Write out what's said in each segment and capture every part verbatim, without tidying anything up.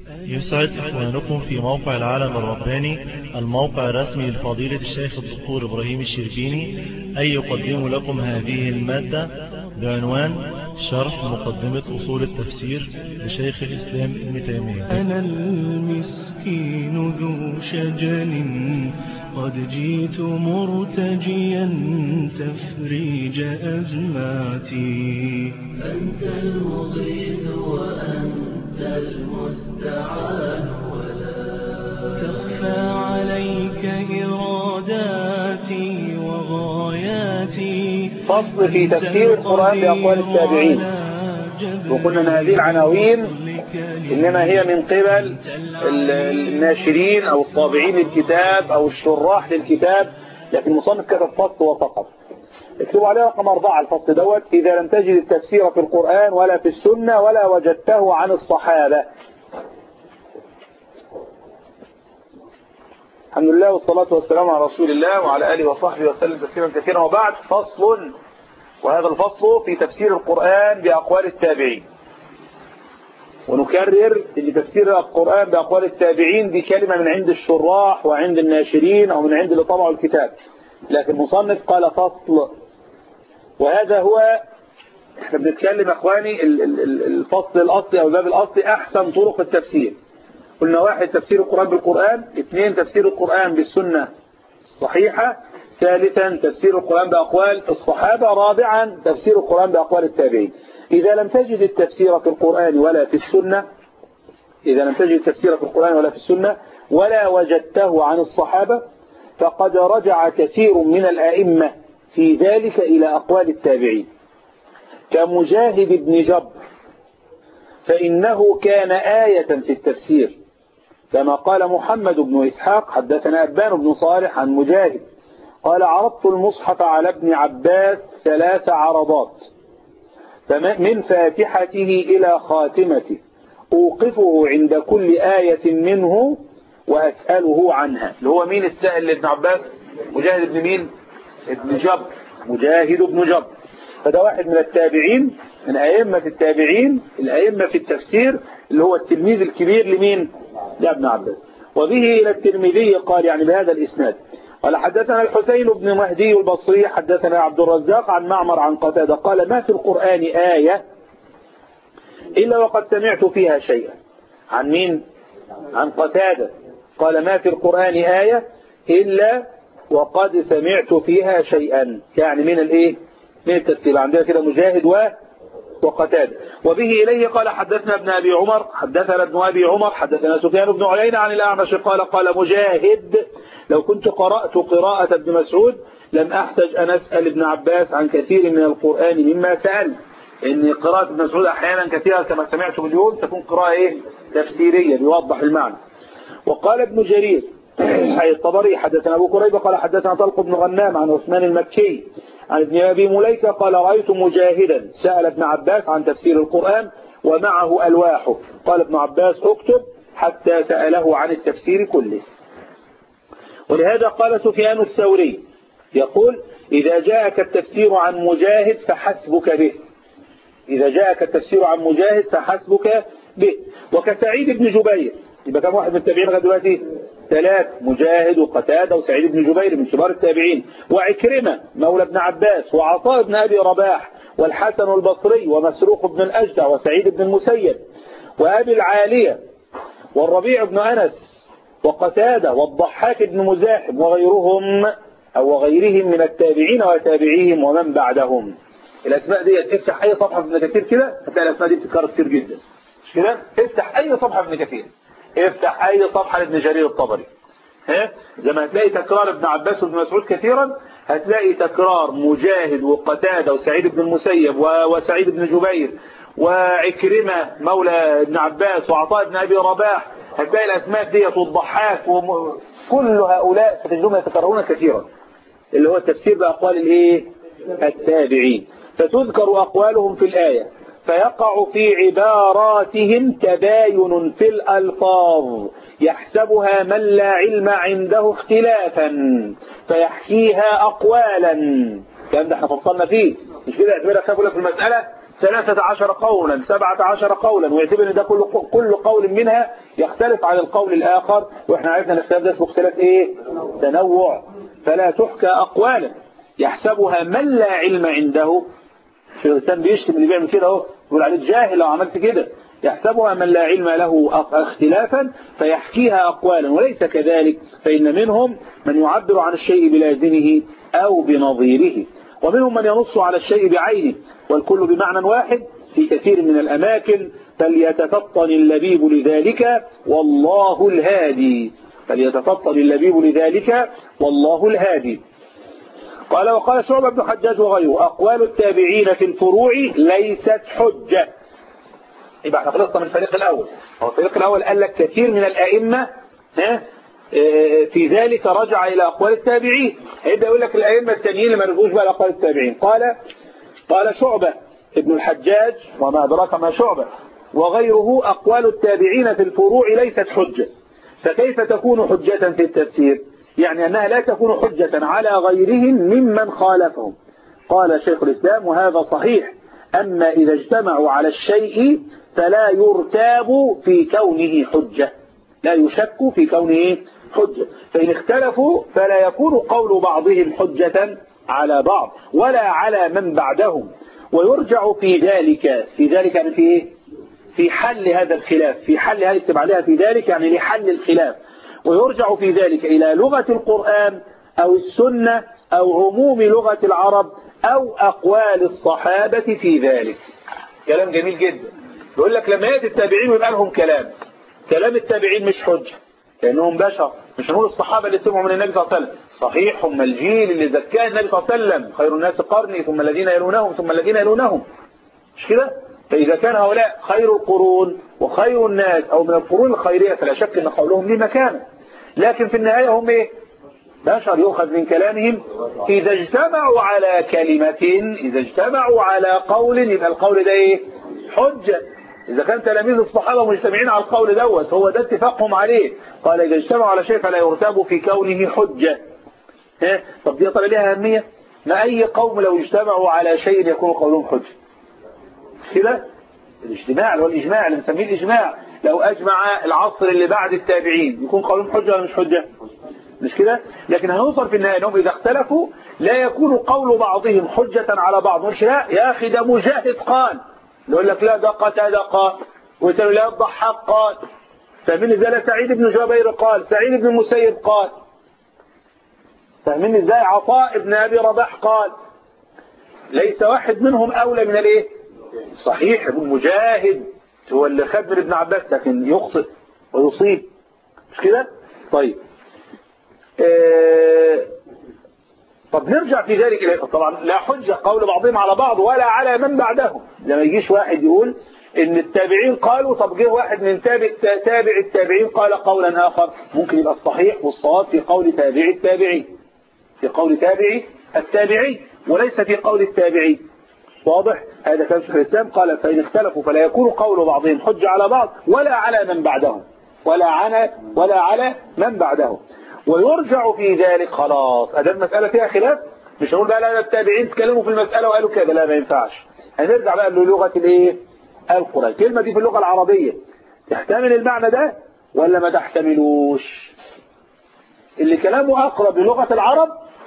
يسعد إخوانكم في موقع العالم الرباني، الموقع الرسمي لفضيلة الشيخ الدكتور إبراهيم الشربيني، أن يقدم لكم هذه المادة بعنوان شرح مقدمة أصول التفسير لشيخ الإسلام ابن تيمية. أنا المسكين ذو شجن قد جئت مرتجيا تفريج أزماتي. أنت المغيث وأنت المستعان ولا تخفى عليك إراداتي وغاياتي. فصل في تفسير القرآن بأقوال التابعين. وقلنا أن هذه العناوين إنما هي من قبل الناشرين أو الطابعين للكتاب أو الشراح للكتاب، لكن مصنف كتب فصل وفقط. اكتبوا عليه رقم أربعة الفصل دوت: إذا لم تجد التفسير في القرآن ولا في السنة ولا وجدته عن الصحابة. الحمد لله والصلاة والسلام على رسول الله وعلى آله وصحبه وسلم تسليما كثيرا، وبعد. فصل، وهذا الفصل في تفسير القرآن بأقوال التابعين. ونكرر ان تفسير القرآن بأقوال التابعين دي كلمة من عند الشراح وعند الناشرين أو من عند اللي طبعوا الكتاب، لكن المصنف قال فصل. وهذا هو، احنا بنتكلم اخواني الفصل الأصلي أو الباب الأصلي أحسن طرق التفسير. قلنا: واحد، تفسير القرآن بالقرآن. اثنين، تفسير القرآن بالسنة الصحيحة. ثالثا، تفسير القرآن بأقوال الصحابة. رابعا، تفسير القرآن بأقوال التابعين. إذا لم تجد التفسير في القرآن ولا في السنة إذا لم تجد التفسير في القرآن ولا في السنة ولا وجدته عن الصحابة، فقد رجع كثير من الأئمة في ذلك إلى أقوال التابعين، كمجاهد بن جبر، فإنه كان آية في التفسير، كما قال محمد بن إسحاق: حدثنا أبان بن صالح عن مجاهد قال: عرضت المصحف على ابن عباس ثلاث عرضات، من فاتحته إلى خاتمته، أوقفه عند كل آية منه وأسأله عنها. اللي هو مين السائل لابن عباس؟ مجاهد بن مين؟ ابن جبر، مجاهد بن جبر. فده واحد من التابعين، من أئمة التابعين، الأئمة في التفسير، اللي هو التلميذ الكبير لمين؟ لابن عباس. وبه إلى الترمذي قال، يعني بهذا الإسناد، قال: حدثنا الحسين بن مهدي البصري حدثنا عبد الرزاق عن معمر عن قتادة قال: ما في القرآن آية إلا وقد سمعت فيها شيئا. عن مين؟ عن قتادة. قال: ما في القرآن آية إلا وقد سمعت فيها شيئا، يعني من الايه؟ من التفسير. عندنا كده مجاهد و وقتادة. وبه إليه قال: حدثنا ابن أبي عمر حدثنا ابن أبي عمر حدثنا سفيان بن عيينة عن الأعمش قال: قال مجاهد: لو كنت قرأت قراءة ابن مسعود لم أحتج أن أسأل ابن عباس عن كثير من القرآن مما سأل. إن قراءة ابن مسعود أحيانا كثيرا كما سمعت مليون تكون قراءة إيه؟ تفسيرية بيوضح المعنى. وقال ابن جرير أي الطبري: حدثنا أبو كريبة قال: حدثنا طلق بن غنام عن عثمان المكي عن ابن أبي مليكة قال: رأيت مجاهدا سأل ابن عباس عن تفسير القرآن ومعه ألواحه. قال ابن عباس: اكتب، حتى سأله عن التفسير كله. ولهذا قال سفيان الثوري يقول: إذا جاءك التفسير عن مجاهد فحسبك به. إذا جاءك التفسير عن مجاهد فحسبك به. وكسعيد بن جبير، يبقى كم واحد من التابعين لغايه دلوقتي؟ ثلاث: مجاهد وقتادة وسعيد بن جبير من كبار التابعين، وعكرمة مولى ابن عباس، وعطاء بن أبي رباح، والحسن البصري، ومسروق بن الأجدع، وسعيد بن المسيب، وأبي العالية، والربيع بن أنس، وقتادة، والضحاك بن مزاحم، وغيرهم أو غيرهم من التابعين وتابعيهم ومن بعدهم. الأسماء دي افتح أي صفحة في ابن كثير كده هتلاقي الأسماء دي بتتكرر كتير جدا، مش كده؟ افتح أي صفحة في ابن كثير، افتح أي صفحة لابن جرير الطبري، ها؟ زي ما هتلاقي تكرار ابن عباس وابن مسعود كثيرا، هتلاقي تكرار مجاهد وقتادة وسعيد بن المسيب وسعيد بن جبير وعكرمة مولى ابن عباس وعطاء بن أبي رباح. هتلاقي الأسماء ديت والضحاك وكل هؤلاء تجدهم يتكررون كثيرا، اللي هو التفسير بأقوال الايه؟ التابعين. فتذكر أقوالهم في الآية، فيقع في عباراتهم تباين في الألفاظ يحسبها من لا علم عنده اختلافا فيحكيها أقوالا. كان ده احنا فصلنا فيه، مش كده؟ اعتبرها خافوا في المسألة ثلاثة عشر قولا، سبعة عشر قولا، ويعتبر ان ده كل كل قول منها يختلف عن القول الآخر، وإحنا عرفنا الاختلاف ده اسمه اختلاف إيه؟ تنوع. فلا تحكى أقوالا يحسبها من لا علم عنده. شيخ الإسلام بيشتم اللي بيعمل كده اهو، يقول عليه جاهل لو عملت كده. يحسبها من لا علم له اختلافا فيحكيها أقوالا، وليس كذلك، فإن منهم من يعبر عن الشيء بلازمه أو بنظيره، ومنهم من ينص على الشيء بعينه، والكل بمعنى واحد في كثير من الأماكن. فليتفطن اللبيب لذلك والله الهادي. فليتفطن اللبيب لذلك والله الهادي. قال وقال شعبة بن حجاج وغيره أقوال التابعين في الفروع ليست حجة. يبقى احنا خلصنا من الفريق الأول. هو الفريق الأول قال لك كثير من الأئمة في ذلك رجع إلى أقوال التابعين. هيبدأ يقول لك الأئمة التانيين اللي ما رجعوش بقى لأقوال التابعين. قال قال شعبة ابن الحجاج وما أدراك ما شعبة وغيره أقوال التابعين في الفروع ليست حجة. فكيف تكون حجة في التفسير؟ يعني أنها لا تكون حجة على غيرهم ممن خالفهم. قال شيخ الإسلام وهذا صحيح، أما إذا اجتمعوا على الشيء فلا يرتاب في كونه حجة، لا يشك في كونه حجة. فإن اختلفوا فلا يكون قول بعضهم حجة على بعض ولا على من بعدهم. ويرجع في ذلك في ذلك يعني في إيه؟ في حل هذا الخلاف، في حل هذه استبعادها في ذلك يعني لحل الخلاف. ويرجع في ذلك إلى لغة القرآن أو السنة أو عموم لغة العرب أو أقوال الصحابة في ذلك. كلام جميل جدا. يقول لك لما يأتي التابعين ويبقى لهم كلام، كلام التابعين مش حجة لأنهم بشر، مش نقول الصحابة اللي سمعوا من النبي صلى الله عليه وسلم صحيح هم الجيل اللي زكاه النبي صلى الله عليه وسلم، خير الناس قرني ثم الذين يلونهم ثم الذين يلونهم، مش كده؟ فإذا كان هؤلاء خير القرون وخير الناس أو من القرون الخيرية فلا شك أن قولهم ليه مكانة. لكن في النهاية هم إيه؟ بشر يؤخذ من كلامهم. إذا اجتمعوا على كلمة، إذا اجتمعوا على قول يبقى القول ده إيه؟ حجة. إذا كان تلاميذ الصحابة مجتمعين على القول دوت هو ده اتفاقهم عليه. قال إذا اجتمعوا على شيء فلا يرتاب في كونه حجة. ها؟ طب دي طلع لها أهمية؟ ما أي قوم لو اجتمعوا على شيء يكون قولهم حجة كده؟ الاجتماع اللي هو الإجماع اللي نسميه الإجماع، لو أجمع العصر اللي بعد التابعين يكون قولهم حجة ولا مش حجة؟ مش كده؟ لكن هنوصل في النهاية انهم إذا اختلفوا لا يكون قول بعضهم حجة على بعض. مش لا يا أخي ده مجاهد قال، يقول لك لا ده قتادة قال، ويقول لا الضحاك قال، فمن ازاي سعيد بن جبير قال، سعيد بن المسيب قال، فمن ازاي عطاء بن أبي رباح قال. ليس واحد منهم أولى من الايه؟ صحيح ابن مجاهد هو اللي خد من ابن عباس لكن يخطئ ويصيب، مش كده؟ طيب اه طب نرجع في ذلك إليه. طبعا لا حجة قول بعضهم على بعض ولا على من بعدهم. لما يجيش واحد يقول ان التابعين قالوا، طب جه واحد من تابع تابع التابعين قال قولا آخر، ممكن يبقى الصحيح والصواب في قول تابع التابعين، في قول تابعي التابعي وليس في قول التابعي. واضح؟ هذا كلام شيخ الإسلام. قال فإن اختلفوا فلا يكون قول بعضهم حجة على بعض ولا على من بعدهم، ولا على ولا على من بعدهم. ويرجع في ذلك خلاص أدام المسألة فيها خلاف، مش هنقول بقى لا التابعين تكلموا في المسألة وقالوا كده، لا ما ينفعش. هنرجع بقى للغة الايه؟ القرآن. الكلمة دي في اللغة العربية تحتمل المعنى ده ولا ما تحتملوش؟ اللي كلامه أقرب للغة العرب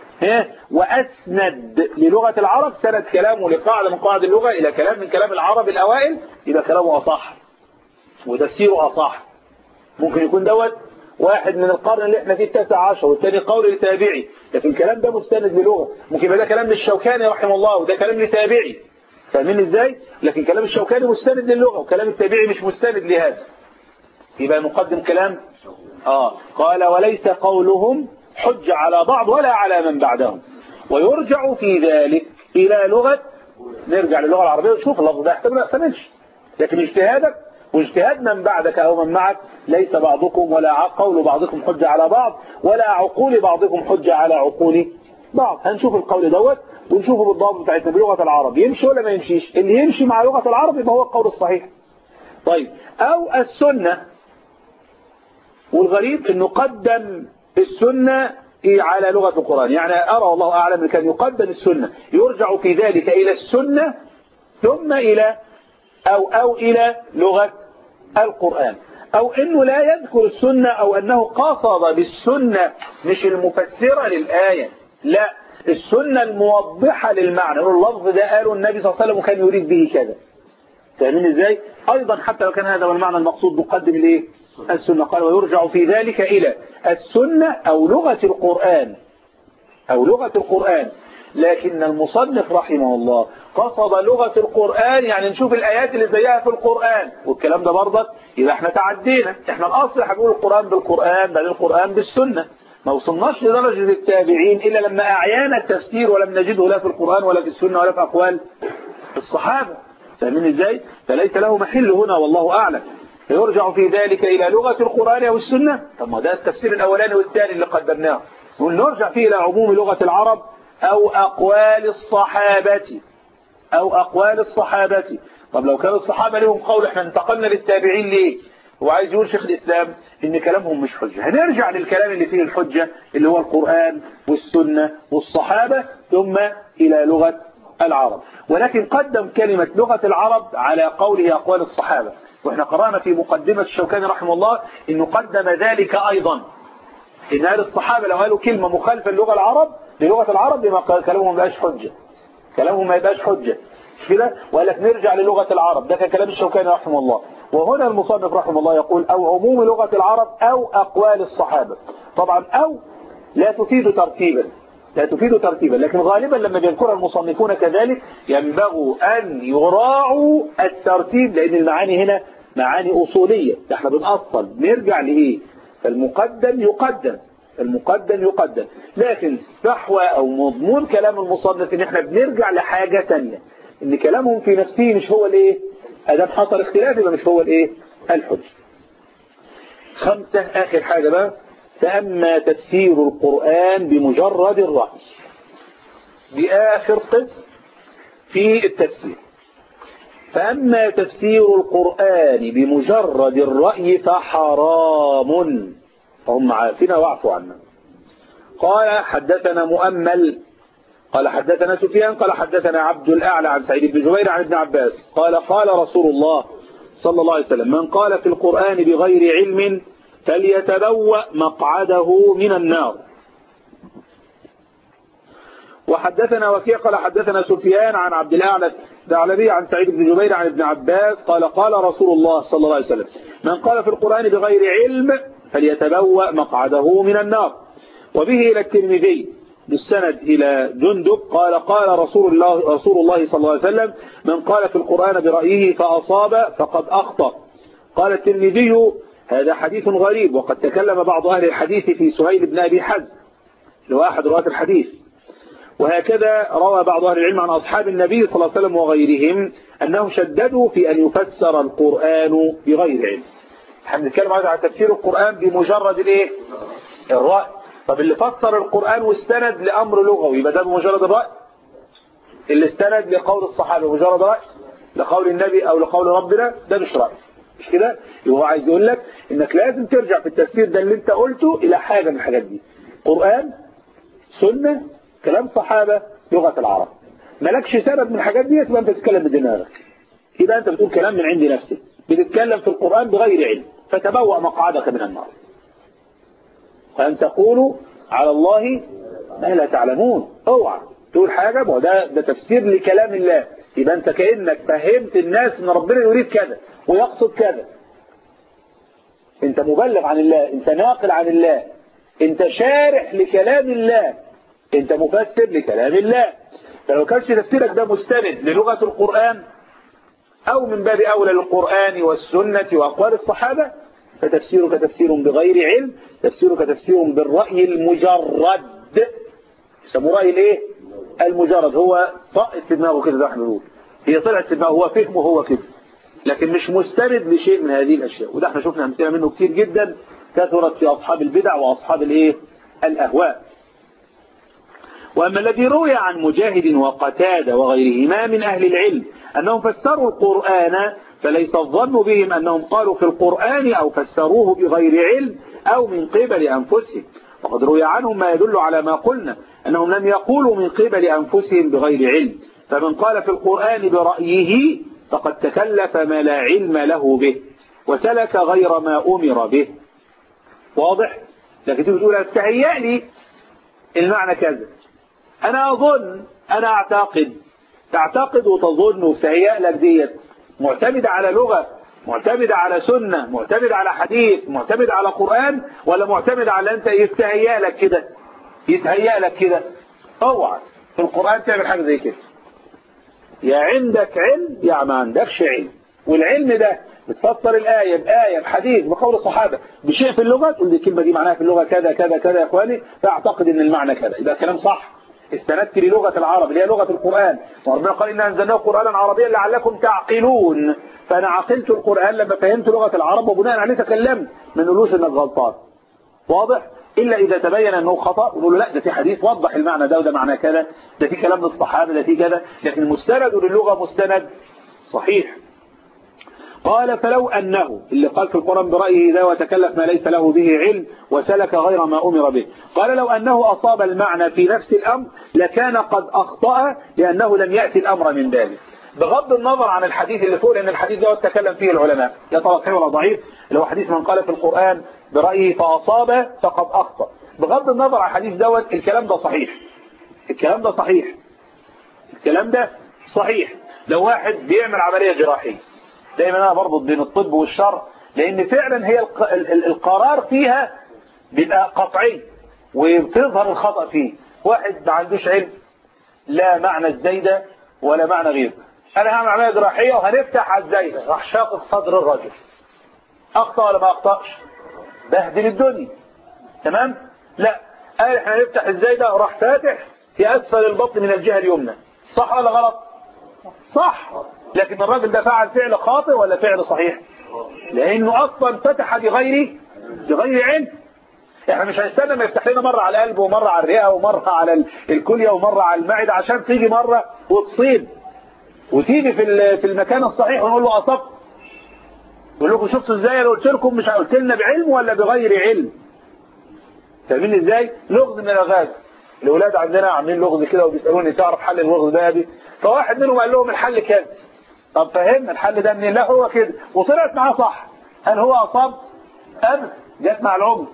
وأسند للغة العرب سند كلامه لقاعدة من قواعد اللغة إلى كلام من كلام العرب الأوائل يبقى كلامه أصح وتفسيره أصح. ممكن يكون دوت واحد من القرن اللي احنا فيه التاسع عشر والتاني قول لتابعي، لكن الكلام ده مستند للغة. ممكن يبقى ده كلام للشوكاني رحمه الله وده كلام لتابعي، فاهمين ازاي؟ لكن كلام الشوكاني مستند للغة وكلام التابعي مش مستند لهذا، يبقى نقدم كلام آه قال وليس قولهم حجة على بعض ولا على من بعدهم. ويرجع في ذلك إلى لغة، نرجع للغة العربية ونشوف اللفظ ده يحتمل ما يحتملش، لكن اجتهادك واجتهاد من بعدك أو من معك ليس بعضكم ولا قول بعضكم حجة على بعض ولا عقول بعضكم حجة على عقول بعض. هنشوف القول دوت ونشوفه بالضبط بتاعتنا بلغة العرب يمشي ولا ما يمشيش. اللي يمشي مع لغة العرب يبقى هو القول الصحيح. طيب أو السنة، والغريب أنه قدم السنة على لغة القرآن، يعني أرى والله أعلم كان يقدم السنة، يرجع في ذلك إلى السنة ثم إلى أو أو إلى لغة القرآن. أو أنه لا يذكر السنة، أو أنه قصد بالسنة مش المفسرة للآية، لا، السنة الموضحة للمعنى. اللفظ ده قاله النبي صلى الله عليه وسلم وكان يريد به كذا. فاهمين ازاي؟ أيضا حتى لو كان هذا هو المعنى المقصود نقدم الايه؟ السنة. قال ويرجع في ذلك إلى السنة أو لغة القرآن، أو لغة القرآن. لكن المصنف رحمه الله قصد لغة القرآن، يعني نشوف الآيات اللي زيها في القرآن، والكلام ده برضك يبقى احنا تعدينا. احنا الأصل هنقول القرآن بالقرآن، بعدين القرآن بالسنة. ما وصلناش لدرجة التابعين إلا لما أعيانا التفسير ولم نجده لا في القرآن ولا في السنة ولا في أقوال الصحابة. فاهمين ازاي؟ فليس له محل هنا والله أعلم. فيرجع في ذلك إلى لغة القرآن أو السنة. طب ما ده التفسير الأولاني والثاني اللي قدمناه. ونرجع فيه إلى عموم لغة العرب أو أقوال الصحابة، أو أقوال الصحابة. طب لو كان الصحابة لهم قول، احنا انتقلنا للتابعين ليه؟ هو عايز يقول شيخ الإسلام إن كلامهم مش حجة. هنرجع للكلام اللي فيه الحجة اللي هو القرآن والسنة والصحابة، ثم إلى لغة العرب. ولكن قدم كلمة لغة العرب على قوله أقوال الصحابة. وإحنا قرأنا في مقدمة الشوكاني رحمه الله إنه قدم ذلك أيضا، إن أهل الصحابة لو قالوا كلمة مخالفة للغة العرب للغة العرب لما كلامهم ما يبقاش حجة، كلامهم ما يبقاش حجة كده. وقال لك نرجع للغة العرب. ده كان كلام الشوكاني رحمه الله. وهنا المصنف رحمه الله يقول أو عموم لغة العرب أو أقوال الصحابة. طبعا أو لا تفيد ترتيبا، لا تفيد ترتيبا، لكن غالبا لما بيذكرها المصنفون كذلك ينبغي أن يراعوا الترتيب، لأن المعاني هنا معاني أصولية. احنا بنأصل نرجع لإيه؟ فالمقدم يقدم، المقدم يقدم. لكن فحوى أو مضمون كلام المصنف إن احنا بنرجع لحاجة تانية، إن كلامهم في نفسه مش هو الإيه؟ أدام حصل اختلاف يبقى مش هو الإيه؟ الحج. خمسة، آخر حاجة بقى، فأما تفسير القرآن بمجرد الرأي. دي آخر قسم في التفسير. فأما تفسير القرآن بمجرد الرأي فحرام، فهم عارفين واعفوا عنا. قال حدثنا مؤمل قال حدثنا سفيان قال حدثنا عبد الأعلى عن سعيد بن جبير عن ابن عباس قال قال رسول الله صلى الله عليه وسلم من قال في القرآن بغير علم فليتبوأ مقعده من النار. وحدثنا وكيع قال حدثنا سفيان عن عبد الأعلى الثعلبي عن سعيد بن جبير عن ابن عباس قال قال رسول الله صلى الله عليه وسلم من قال في القرآن بغير علم فليتبوأ مقعده من النار. وبه إلى الترمذي بالسند إلى جندب قال قال رسول الله رسول الله صلى الله عليه وسلم من قال في القرآن برأيه فأصاب فقد أخطأ. قال الترمذي هذا حديث غريب، وقد تكلم بعض أهل الحديث في سهيل بن أبي حزم اللي هو أحد رواة الحديث. وهكذا روى بعض أهل العلم عن أصحاب النبي صلى الله عليه وسلم وغيرهم أنهم شددوا في أن يفسر القرآن بغير علم. احنا بنتكلم عن تفسير القرآن بمجرد الايه؟ الرأي. طب اللي فسر القرآن واستند لأمر لغوي يبقى ده بمجرد الرأي؟ اللي استند لقول الصحابة بمجرد رأي؟ لقول النبي أو لقول ربنا ده مش رأي، مش كده؟ هو عايز يقول لك انك لازم ترجع في التفسير ده اللي انت قلته الى حاجة من الحاجات دي: قرآن، سنة، كلام صحابة، لغة العرب. مالكش سبب من الحاجات دي يبقى انت تتكلم بدماغك، يبقى انت بتقول كلام من عند نفسك، بتتكلم في القرآن بغير علم، فتبوأ مقعدك من النار. فأن تقولوا على الله ما لا تعلمون. اوعى تقول حاجة ما ده ده تفسير لكلام الله، يبقى انت كأنك فهمت الناس ان ربنا يريد كذا ويقصد كذا. انت مبلغ عن الله، انت ناقل عن الله، انت شارح لكلام الله، انت مفسر لكلام الله. فلو كانش تفسيرك ده مستند للغة القرآن او من باب اولى للقرآن والسنة واقوال الصحابة فتفسيرك تفسير بغير علم، تفسيرك تفسير بالرأي المجرد. يسموه رأي الايه؟ المجرد. هو طاقت في دماغه كده زي ما احنا بنقول، هي طلعت في دماغه، هو فهمه هو كده، لكن مش مستند لشيء من هذه الاشياء. وده احنا شفنا امثله منه كتير جدا كثرت في اصحاب البدع واصحاب الايه؟ الاهواء. واما الذي روي عن مجاهد وقتادة وغيرهما من اهل العلم انهم فسروا القرآن فليس الظن بهم انهم قالوا في القرآن او فسروه بغير علم او من قبل انفسهم، وقد روي عنهم ما يدل على ما قلنا انهم لم يقولوا من قبل انفسهم بغير علم. فمن قال في القرآن برأيه فقد تكلف ما لا علم له به. وسلك غير ما أمر به. واضح؟ لكن تيجي تقول استهيأ لي المعنى كذا، أنا أظن، أنا أعتقد. تعتقد وتظن وتهيأ لك ديت معتمدة على لغة، معتمدة على سنة، معتمدة على حديث، معتمدة على قرآن، ولا معتمدة على أنت يتهيأ لك كده؟ يتهيأ لك كده. اوعى في القرآن تعمل حاجة زي كده. يا عندك علم يا ما عندكش علم، والعلم ده بتفسر الآية بآية بحديث بقول الصحابة بشيء في اللغة، تقول دي الكلمة دي معناها في اللغة كذا كذا كذا يا إخواني، فأعتقد إن المعنى كذا، يبقى كلام صح. استندت للغة العرب اللي هي لغة القرآن، وربنا قال إنا أنزلناه قرآنا عربيا لعلكم تعقلون، فأنا عقلت القرآن لما فهمت لغة العرب وبناء عليه تكلمت، ما نقولوش إنك غلطان. واضح؟ إلا إذا تبين أنه خطأ ونقول له لا ده في حديث وضح المعنى ده وده معناه كذا، ده في كلام للصحابة ده في كذا، لكن المستند للغة مستند صحيح. قال فلو أنه اللي قال في القرآن برأيه ذا وتكلف ما ليس له به علم وسلك غير ما أمر به، قال لو أنه أصاب المعنى في نفس الأمر لكان قد أخطأ لأنه لم يأتي الأمر من ذلك. بغض النظر عن الحديث اللي فوق، لأن الحديث ده تكلم فيه العلماء يا ترى صحيح ولا ضعيف، لو حديث من قال في القرآن برأيه فأصاب فقد أخطأ. بغض النظر عن الحديث دوت الكلام ده صحيح، الكلام ده صحيح، الكلام ده صحيح. لو واحد بيعمل عملية جراحية، دايما أنا بربط بين الطب والشرع، لأن فعلا هي القرار فيها بيبقى قطعي وبتظهر الخطأ فيه. واحد ما عندوش علم لا معنى الزايدة ولا معنى غيره، أنا هعمل عملية جراحية وهنفتح على الزايدة، راح شاقق صدر الرجل، أخطأ ولا ما أخطأش؟ بهدل الدنيا. تمام؟ لا، قال احنا هنفتح الزايدة وراح فاتح في أسفل البطن من الجهة اليمنى، صح ولا غلط؟ صح. لكن الراجل ده فعل فعل خاطئ ولا فعل صحيح؟ لأنه أصلا فتح بغير بغير علم. احنا مش هنستنى ما يفتح لنا مرة على القلب ومرة على الرئة ومرة على الكلية ومرة على المعدة عشان تيجي مرة وتصيب وتيجي في في المكان الصحيح ونقول له أصبت. يقول لكم شفتوا ازاي؟ انا قلت لكم مش قلت لنا بعلم ولا بغير علم. فاهمين ازاي؟ لغز من الغاز. الاولاد عندنا عاملين لغز كده وبيسالوني تعرف حل اللغز ده يا ابي؟ فواحد منهم قال لهم الحل كذا. طب فهمنا الحل ده منين؟ لا هو كده، وطلعت معاه صح. هل هو اصاب؟ ابدا، جت مع العمر.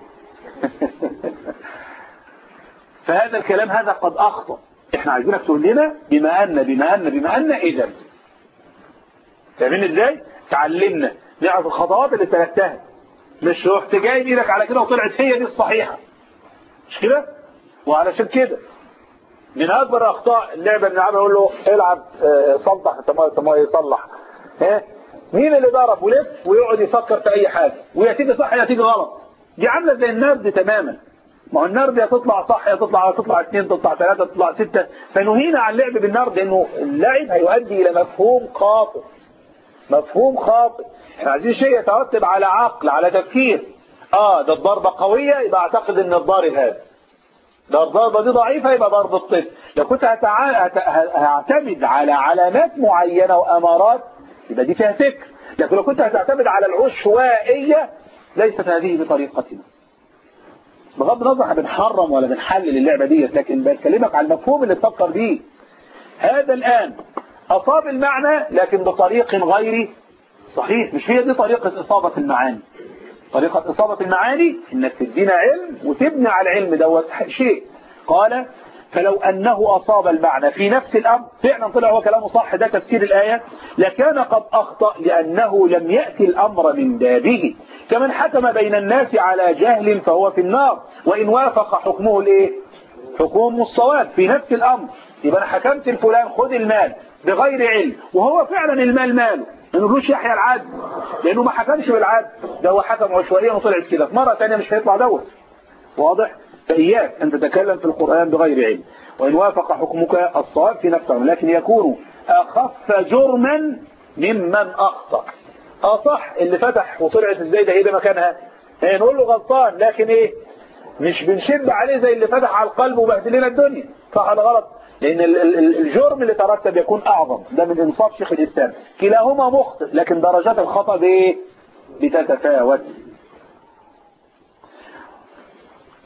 فهذا الكلام هذا قد اخطأ. احنا عايزينك تقول لنا بما ان بما ان بما ان اذا. فاهمين ازاي؟ تعلمنا نعرف الخطوات اللي سلكتها، مش رحت جاي ايدك على كده وطلعت هي دي الصحيحه، مش كده؟ وعلشان كده من اكبر اخطاء اللعبه بنلعبها اقول له العب صلح سماه يصلح، ها مين اللي ضرب ولف ويقعد يفكر في اي حاجه ويا تيجي صح يا تيجي غلط. دي عامله زي النرد تماما. ما هو النرد يا تطلع صح يا تطلع تطلع اثنين تطلع ثلاثه تطلع سته. فنهينا عن اللعب بالنرد لانه اللعب هيؤدي الى مفهوم خاطئ، مفهوم خاطئ. احنا عايزين شيء يترتب على عقل على تفكير. اه ده الضربه قويه يبقى اعتقد ان الضارب هذا، ده الضربه دي ضعيفه يبقى ضرب الطفل. لو كنت هتع... هت... هعتمد على علامات معينه وامارات يبقى دي فيها فكر، لكن لو كنت هتعتمد على العشوائيه ليست هذه بطريقتنا. بغض النظر احنا بنحرم ولا بنحلل اللعبه دي، لكن بكلمك على المفهوم اللي تفكر بيه. هذا الان اصاب المعنى لكن بطريق غير صحيح. مش هي دي طريقه اصابه المعاني. طريقه اصابه المعاني انك تدينا علم وتبني على العلم دوت شيء. قال فلو انه اصاب المعنى في نفس الامر، فعلا طلع هو كلامه صح، ده تفسير الايه، لكان قد اخطا لانه لم ياتي الامر من بابه. كمن حكم بين الناس على جهل فهو في النار وان وافق حكمه الايه؟ حكم الصواب في نفس الامر. يبقى انا حكمت الفلان خد المال بغير علم وهو فعلا المال ماله، ما نقولوش يحيى العدل لانه ما حكمش بالعدل، ده هو حكم عشوائيا وطلعت كده، في مره ثانيه مش هيطلع دوت. واضح؟ فإياك أن تتكلم في القرآن بغير علم، وإن وافق حكمك الصواب في نفسه لكن يكون أخف جرما ممن أخطأ. اه صح اللي فتح وطلعت الزايدة ايه ده مكانها، ايه نقول له غلطان، لكن ايه مش بنشد عليه زي اللي فتح على القلب وبهدل لنا الدنيا، صح ولا غلط؟ لأن الجرم اللي ترتب يكون أعظم. ده من إنصاف شيخ الإسلام. كلاهما مخطئ لكن درجات الخطأ بايه؟ بتتفاوت.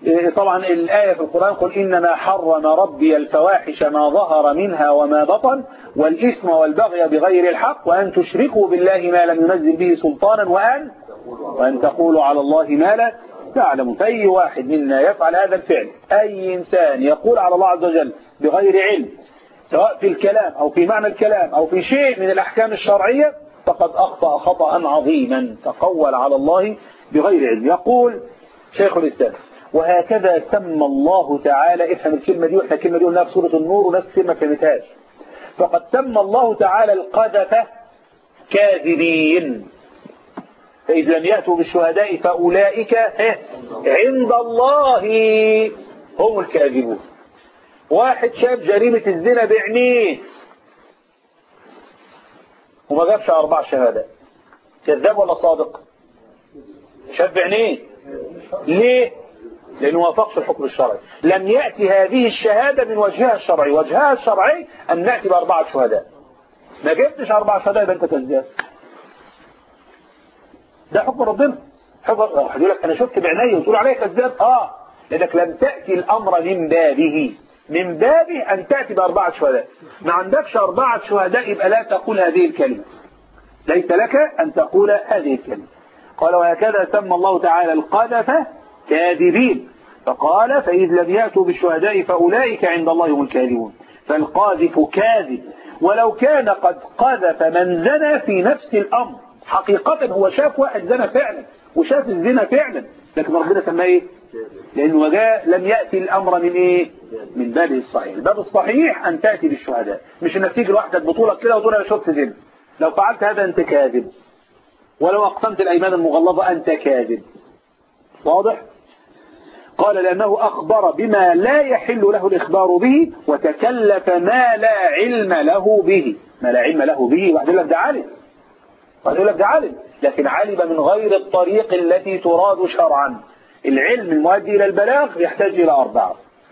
طبعا الآية في القرآن قل إنما حرم ربي الفواحش ما ظهر منها وما بطن والإثم والبغي بغير الحق وأن تشركوا بالله ما لم ينزل به سلطانا وأن وأن تقولوا على الله ما لا تعلم. فأي واحد منا يفعل هذا الفعل، أي إنسان يقول على الله عز وجل بغير علم سواء في الكلام أو في معنى الكلام أو في شيء من الأحكام الشرعية فقد أخطأ خطأ عظيما، تقول على الله بغير علم. يقول شيخ الإسلام وهكذا سمى الله تعالى، افهم الكلمة دي، واحنا الكلمة دي قلناها في سورة النور وناس كتير ما فهمتهاش. فقد سمى الله تعالى القذف كاذبين، فإذا لم يأتوا بالشهداء فأولئك عند الله هم الكاذبون. واحد شاف جريمة الزنا بعينيه وما جابش أربع شهادات، كذاب ولا صادق؟ شاف بعينيه. ليه؟ لأنه ما وافقش الحكم الشرعي. لم يأتي هذه الشهادة من وجهها الشرعي، وجهها الشرعي أن نأتي بأربعة شهداء. ما جبتش أربع شهداء يبقى أنت كذاب. ده حكم ربنا. حكم واحد يقول لك أنا شفت بعيني وتقول عليه كذاب، آه لأنك لم تأتي الأمر من بابه، من بابه أن تأتي بأربعة شهداء. ما عندكش أربعة شهداء يبقى لا تقول هذه الكلمة، ليس لك أن تقول هذه الكلمة. قال وهكذا سمى الله تعالى القذف كاذبين، فقال فإذ لم يأتوا بالشهداء فأولئك عند الله هم الكاذبون. فالقاذف كاذب ولو كان قد قذف من زنى في نفس الأمر. حقيقة هو شاف واحد زنى فعلا وشاف الزنا فعلا، لكن ربنا سماه ايه؟ لأنه جاء لم يأتي الأمر من ايه؟ من بابه الصحيح. الباب الصحيح أن تأتي بالشهداء، مش انك تيجي لوحدك بطولة كده وتقول انا شفت زنا. لو فعلت هذا أنت كاذب، ولو أقسمت الأيمان المغلظة أنت كاذب. واضح؟ قال لأنه أخبر بما لا يحل له الإخبار به وتكلف ما لا علم له به. ما لا علم له به واحد يقول لك ده علم، واحد يقول لك ده علم، لكن علم من غير الطريق التي تراد شرعا. العلم المؤدي إلى البلاغ يحتاج إلى أربعة،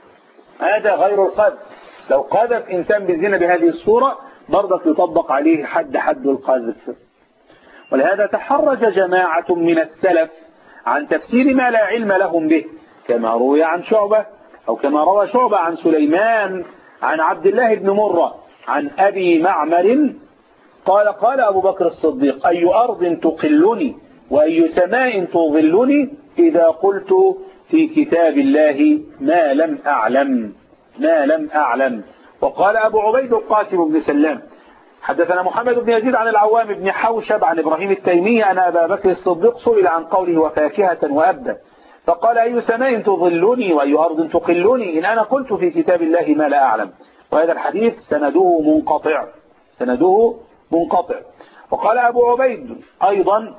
هذا غير القذف. لو قذف إنسان بالزنا بهذه الصورة برضك يطبق عليه حد حد القذف. ولهذا تحرج جماعة من السلف عن تفسير ما لا علم لهم به، كما روي عن شعبة أو كما روى شعبة عن سليمان عن عبد الله بن مرة عن أبي معمر قال قال أبو بكر الصديق أي أرض تقلني وأي سماء تظلني إذا قلت في كتاب الله ما لم أعلم ما لم أعلم. وقال أبو عبيد القاسم بن سلام حدثنا محمد بن يزيد عن العوام بن حوشب عن إبراهيم التيمي أن أبا بكر الصديق سئل عن قوله وفاكهة وأبدا فقال أي سماء تظلني وأي أرض تقلني إن أنا قلت في كتاب الله ما لا أعلم. وهذا الحديث سنده منقطع سنده منقطع. وقال أبو عبيد أيضا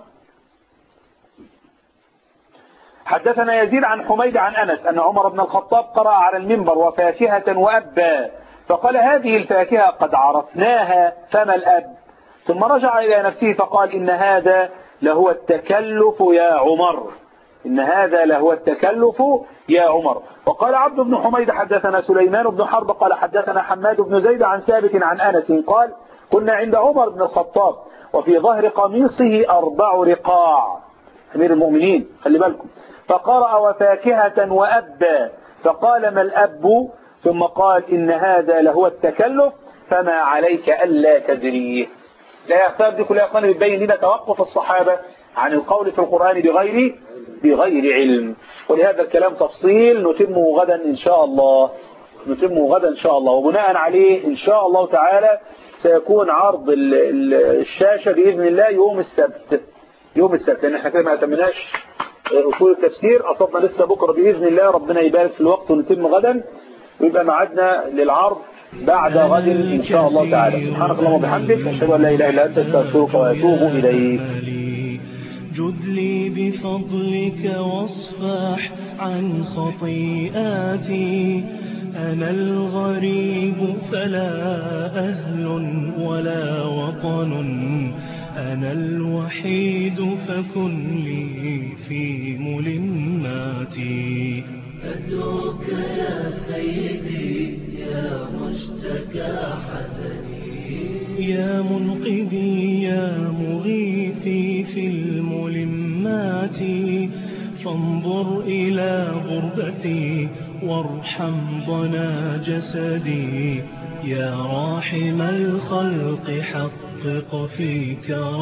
حدثنا يزيد عن حميد عن أنس أن عمر بن الخطاب قرأ على المنبر وفاكهة وأبا فقال هذه الفاكهة قد عرفناها فما الأب؟ ثم رجع إلى نفسه فقال إن هذا لهو التكلف يا عمر إن هذا لهو التكلف يا عمر. وقال عبد بن حميد حدثنا سليمان بن حرب قال حدثنا حماد بن زيد عن ثابت عن أنس قال كنا عند عمر بن الخطاب وفي ظهر قميصه أربع رقاع أمير المؤمنين خلي بالكم فقرأ وفاكهة وأبا فقال ما الأب؟ ثم قال إن هذا لهو التكلف فما عليك ألا تدريه. لا يختار دي كلها أخواني بتبين لنا توقف الصحابة عن القول في القرآن بغير بغير علم. ولهذا الكلام تفصيل نتمه غدا إن شاء الله نتمه غدا إن شاء الله. وبناء عليه إن شاء الله تعالى سيكون عرض الشاشة بإذن الله يوم السبت يوم السبت لأن احنا كده ما أتمناش أصول التفسير أصبنا لسه بكرة بإذن الله. ربنا يبارك في الوقت ونتم غدا ويبقى معادنا للعرض بعد غد إن شاء الله تعالى. سبحانك اللهم وبحمدك أشهد أن لا إله إلا أنت أستغفرك وأتوب إليك. جد لي بفضلك واصفح عن خطيئاتي أنا الغريب فلا أهل ولا وطن أنا الوحيد فكن لي في ملماتي. أدعوك يا سيدي يا مشتكى حزني يا منقذي يا مغيثي في الملمات فانظر إلى غربتي وارحم ضنا جسدي، يا راحم الخلق حقق في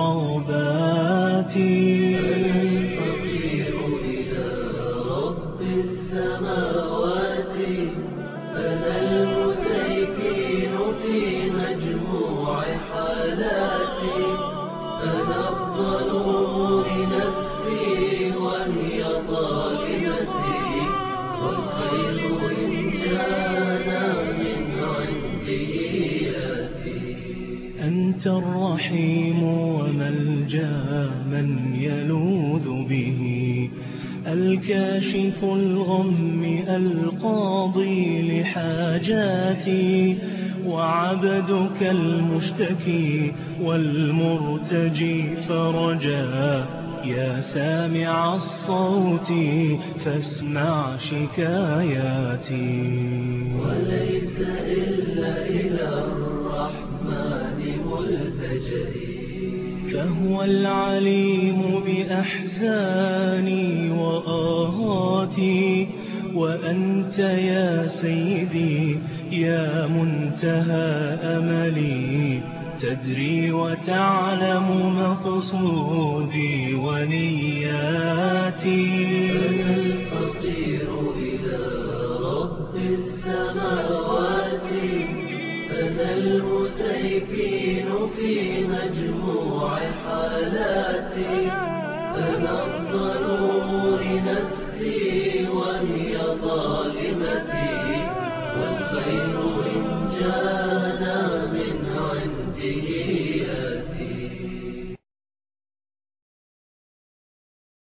كرباتي. الفقير إلى رب السماوات، أنا المسيكين في مجموع حالاتي، أنا الظلوم لنفسي وهي ظالمتي، والخير إن جانا من عنده ياتي. أنت الرحيم وملجأ من يلوذ به، الكاشف الغم القاضي لحاجاتي، وعبدك المشتكي والمرتجي فرجا، يا سامع الصوت فاسمع شكاياتي. وليس إلا إلى الرحمن ملتجئي، فهو العليم بأحزاني وآهاتي، وأنت يا سيدي يا منتهى أملي، تدري وتعلم مقصودي ونياتي. أنا الفقير إلى رب السماوات، أنا المسيكين في مجموع حالاتي، أنا الظلوم لنفسي وهي ظالمتي، والخير إن جاء